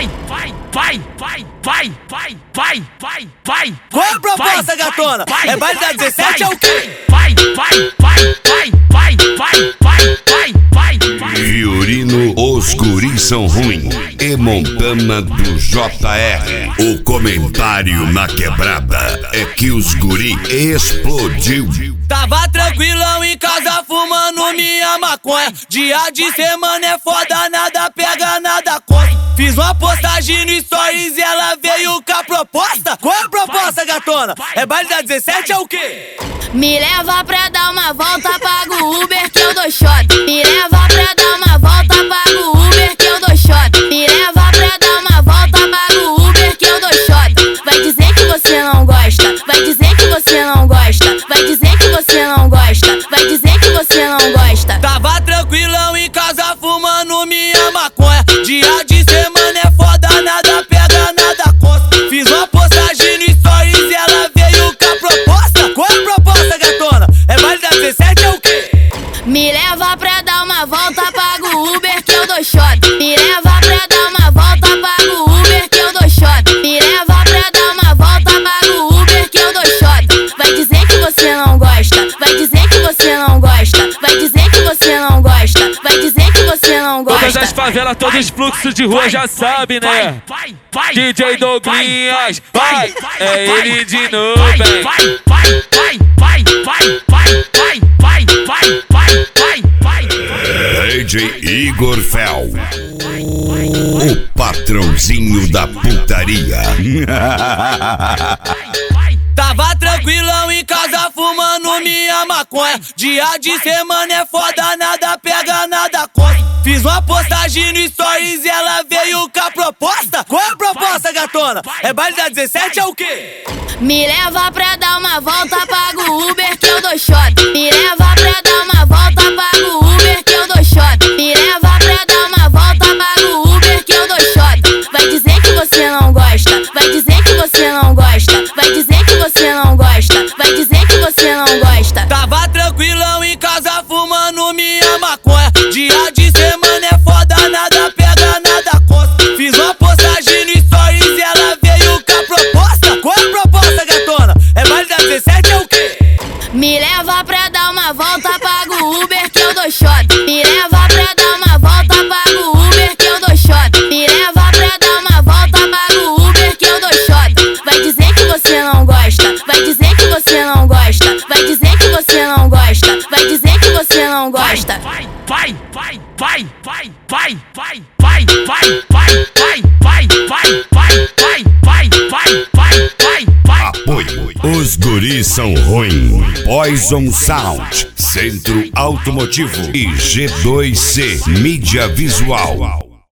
Qual é a proposta, gatona? É baile da 17 é o quê? Fiorino, os guris são ruim. E Montana do JR. O comentário na quebrada é que os guri explodiu. Tava tranquilão em casa fumando minha maconha. Dia de semana é foda, nada pega, nada corre. Fiz uma postagem no Stories e ela veio com a proposta. Qual é a proposta, gatona? É baile da 17 é o quê? Me leva pra dar uma volta, pago o Uber que eu dou shot. Me leva pra dar uma volta, pago o Uber que eu dou shot. Me leva pra dar uma volta, pago o Uber que eu dou shot. Vai dizer que você não gosta, vai dizer que você não gosta, vai dizer que você não gosta, vai dizer que você não gosta. Tava tranquilão em casa fumando minha maconha. Dia de semana é foda, nada pega, nada conta. Fiz uma postagem no Stories e ela veio com a proposta. Qual é a proposta, gatona? É baile da 17 é o quê? Me leva pra dar uma volta, pago o Uber que eu dou shot. Me leva pra dar uma volta, pago o Uber que eu dou shot. Me leva pra dar uma volta, pago o Uber que eu dou shot. Vai dizer que você não gosta, vai dizer que você não gosta, vai dizer que você não gosta, vai dizer que você não gosta. Todas as favelas, todos os fluxos de rua já sabe, né? DJ Douglinhas, vai, é ele de novo, DJ Igor Fel, o patrãozinho da putaria. Tava tranquilão em casa fumando minha maconha. Dia de semana é foda, nada pega, nada corre. Fiz uma postagem no Stories e ela veio com a proposta. Qual é a proposta, gatona? É baile da 17 é o quê? Me leva pra dar uma volta, pago o Uber que eu dou shot. Me leva pra dar uma volta, pago o Uber que eu dou shot. Me leva pra dar uma volta, pago o Uber que eu dou shot. Vai dizer que você não gosta, vai dizer que você não gosta, vai dizer que você não gosta, vai dizer que você não gosta. Tava tranquilão em casa fumando minha maconha. Dia de semana é foda, nada pega, nada conta. Fiz uma postagem no Stories e ela veio com a proposta. Qual é a proposta, gatona? É baile da 17 é o quê? Me leva pra dar uma volta, pago o Uber que eu dou shot. Me leva pra dar uma volta, pago o Uber que eu dou shot. Me leva pra dar uma volta, pago o Uber que eu dou shot. Vai dizer que você não gosta, vai dizer que você não gosta, vai dizer que você não gosta, vai dizer que você não gosta. Apoio. Os guris são ruim. Poison Sound, Centro Automotivo e G2C Mídia Visual.